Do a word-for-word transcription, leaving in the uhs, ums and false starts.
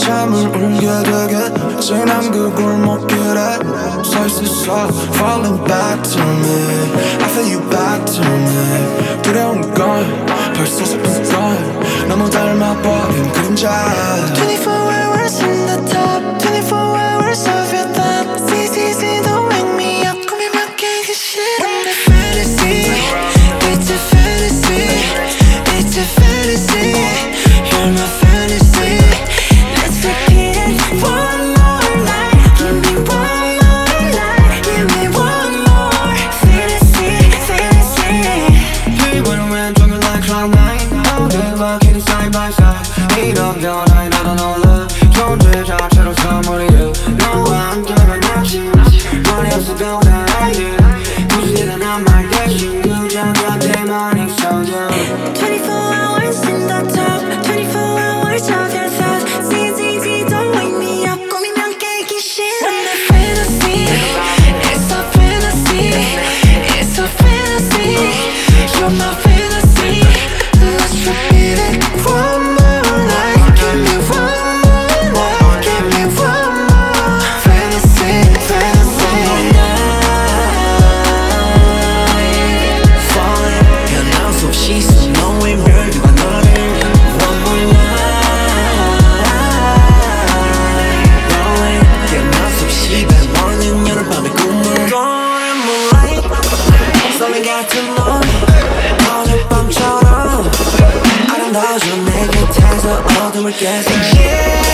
잠을 울게 되게 진한 그 골목길에 서 있었어 Falling back to me I feel you back to me 두려운 건 벌써 슬픈 건 너무 닮아버린 그림자 twenty-four hours in the top twenty-four hours of your thought C C C don't wake me up 꾸미면 깨기 싫어 The fantasy It's a fantasy It's a fantasy You're my fantasy Let's repeat it one more night Give me one more night Give me one more Fantasy, fantasy 이번엔 왼쪽을 like cloud nine 어디와 kitty side by side 이런 변화에 나도 놀라 존재 자체로 선물이야 너와 함께면 낫지 말이 없어도 다 알지 굳이 네가 난 말 대신 그저 곁에만 있어줘 twenty-four hours in the top twenty-four hours of your thoughts C C C don't wake me up 꾸미면 깨기 싫어 The fantasy It's a fantasy It's a fantasy You're my fantasy Let's repeat it one more night Give me one more night Give me one more Fantasy, fantasy Falling 변함 없이 수놓인 별들과 너를 One more night Rolling 변함 없이 배워는 여름밤의 꿈을 Golden moonlight 설레 같은 넌 어젯밤처럼 아름다워져 내 곁에서 어둠을 깨서 Yeah